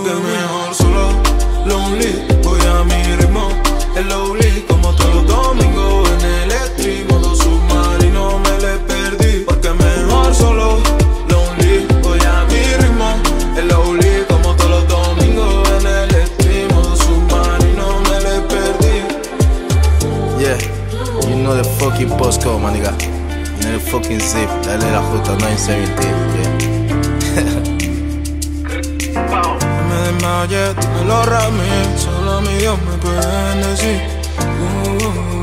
porque mejor solo. Lonely, voy a mi ritmo. El lonely, como todos los domingos. En el stream, modo submarino me le perdí, porque mejor solo. Lonely, voy a mi ritmo. El lonely, como todos los domingos. En el stream, modo submarino me le perdí. Yeah, you know the fucking postcode, my nigga. You know the fucking zip. Dale la J 970, yeah. Me desmayé, dímelo Rami, solo mi Dios me puede bendecir.